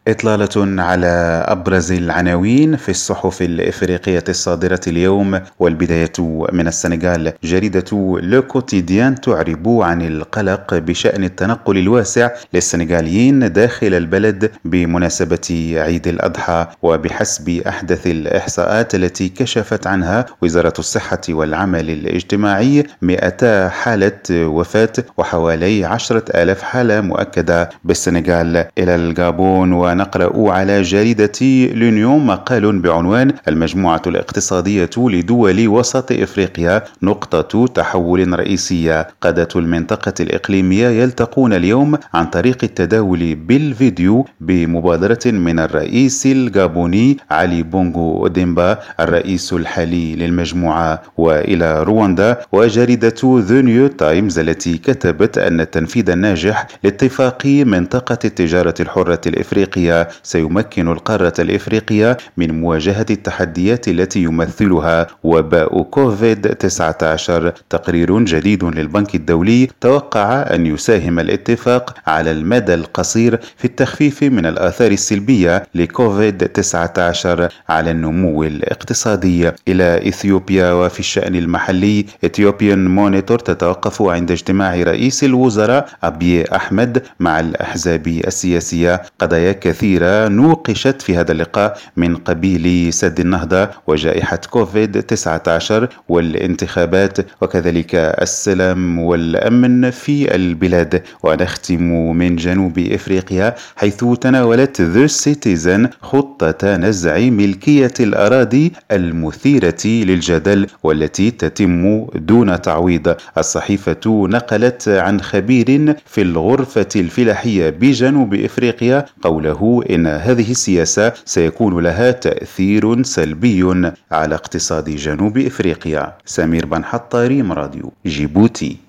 إطلالة على أبرز العناوين في الصحف الإفريقية الصادرة اليوم، والبداية من السنغال. جريدة لو كوتيديان تعرب عن القلق بشأن التنقل الواسع للسنغاليين داخل البلد بمناسبة عيد الأضحى. وبحسب أحدث الإحصاءات التي كشفت عنها وزارة الصحة والعمل الاجتماعي، 200 حالة وفاة وحوالي 10,000 حالة مؤكدة بالسنغال. إلى الغابون، ونقرأ على جريدة لونيون مقال بعنوان: المجموعة الاقتصادية لدول وسط إفريقيا نقطة تحول رئيسية. قادة المنطقة الإقليمية يلتقون اليوم عن طريق التداول بالفيديو بمبادرة من الرئيس الغابوني علي بونغو ديمبا الرئيس الحالي للمجموعة. وإلى رواندا، وجريدة ذا نيو تايمز التي كتبت أن التنفيذ الناجح لاتفاق منطقة التجارة الحرة الإفريقية سيمكن القارة الإفريقية من مواجهة التحديات التي يمثلها وباء كوفيد-19. تقرير جديد للبنك الدولي توقع أن يساهم الاتفاق على المدى القصير في التخفيف من الآثار السلبية لكوفيد-19 على النمو الاقتصادي. إلى إثيوبيا، وفي الشأن المحلي، إثيوبيان مونيتور تتوقف عند اجتماع رئيس الوزراء أبي أحمد مع الأحزاب السياسية. قضايا كثيرة نوقشت في هذا اللقاء من قبيل سد النهضة وجائحة كوفيد-19 والانتخابات، وكذلك السلام والأمن في البلاد. ونختم من جنوب إفريقيا، حيث تناولت ذا سيتيزن خطة نزع ملكية الأراضي المثيرة للجدل والتي تتم دون تعويض. الصحيفة نقلت عن خبير في الغرفة الفلاحية بجنوب إفريقيا قوله إن هذه السياسة سيكون لها تأثير سلبي على اقتصاد جنوب إفريقيا. سمير بن حطاري، راديو جيبوتي.